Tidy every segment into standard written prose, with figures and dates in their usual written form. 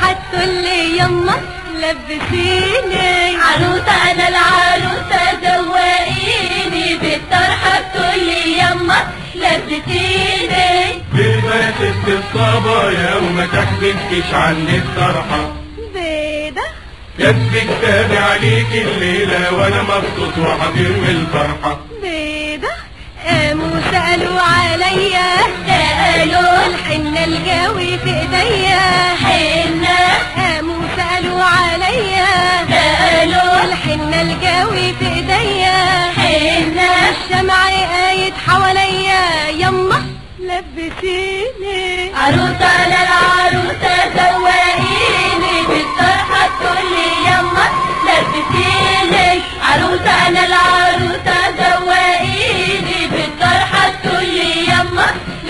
بالطرحة تقولي يما لبسيني. عروسة انا العروسة زوقيني بالطرحة تقولي يما لبسيني. بيضة ست الصبايا وما تحبكش عني الطرحة. بيضة كاتب كتابي عليك الليلة وانا مبسوط وحضير من الفرحة. بيضة قاموا سألوا عليا، سألوا الحنة الجاوي في ايديا. حنة قاموا سألوا عليا، سألوا الحنة الجاوي في ايديا. حنة الشمع قايد حواليا يما لبسيني. عروسة انا العروسة زوقيني بالطرحة تقولي يما لبسيني. عروسة انا العروسة زوقيني بالطرحة تقولي يما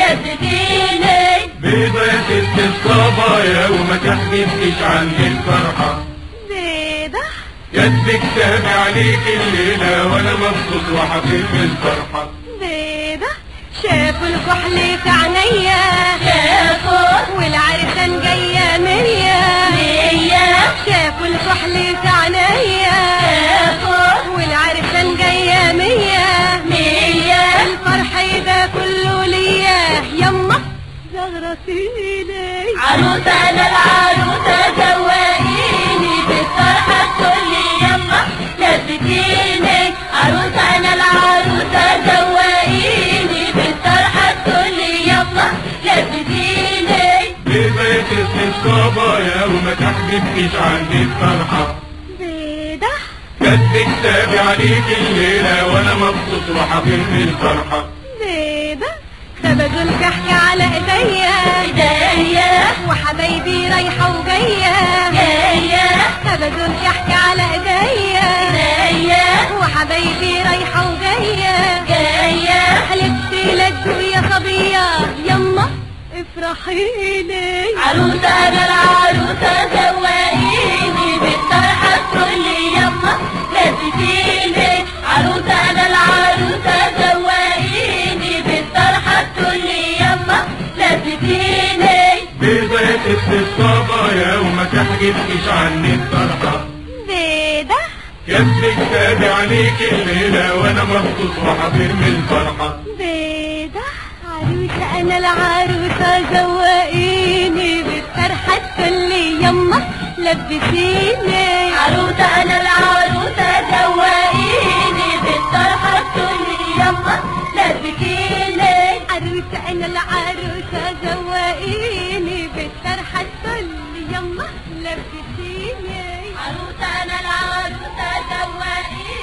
لبسيني. بيضة يا ست الصبايا وما تحبكش عني الفرحة. بيضة كاتب كتابي عليك الليلة وانا مبسوط وحضير من الفرحة. بيضة شافوا الكحل في عينيا، شافوا والعرسان جاية مية. شافوا الكحل في عينيا، شافوا والعرسان جاية مية. الفرح ده كله ليا يما زغرتيني. عروسة انا العروسة زوقيني بالطرحة تقولي يما لبسيني. عروسة انا العروسة زوقيني بالطرحة تقولي يما لبسيني. بيضة يا ست الصبايا وما تحبكش عني الفرحة. بيضة كاتب كتابي عليك الليلة وانا مبسوط وحضير من الفرحة. بيضة خبزوا الكحك على ايديا، ايديا وحبايبي رايحة وجاية. خبزوا الكحك على ايديا، وحبايبي رايحة وجاية. حلفت لك يا صبية يما افرحيني. عروسة انا العروسة زوقيني بالطرحة تقولي يما لبسيني. عروسة انا العروسة زوقيني بالطرحة تقولي يما لبسيني. بيضة يا ست الصبايا وما تحجبكش عني الطرحة. بيضة كاتب كتابي عليك الليلة وانا مبسوط وحضير من الفرحة. بيضة عروسة انا العروسة زوقيني بالطرحة تقولي يما لبسيني. عروسة انا العروسة زوقيني بالطرحة تقولي يما لبسيني. عروسة انا العروسة زوقيني بالطرحة تقولي يما لبسيني. عروسة انا العروسة زوقيني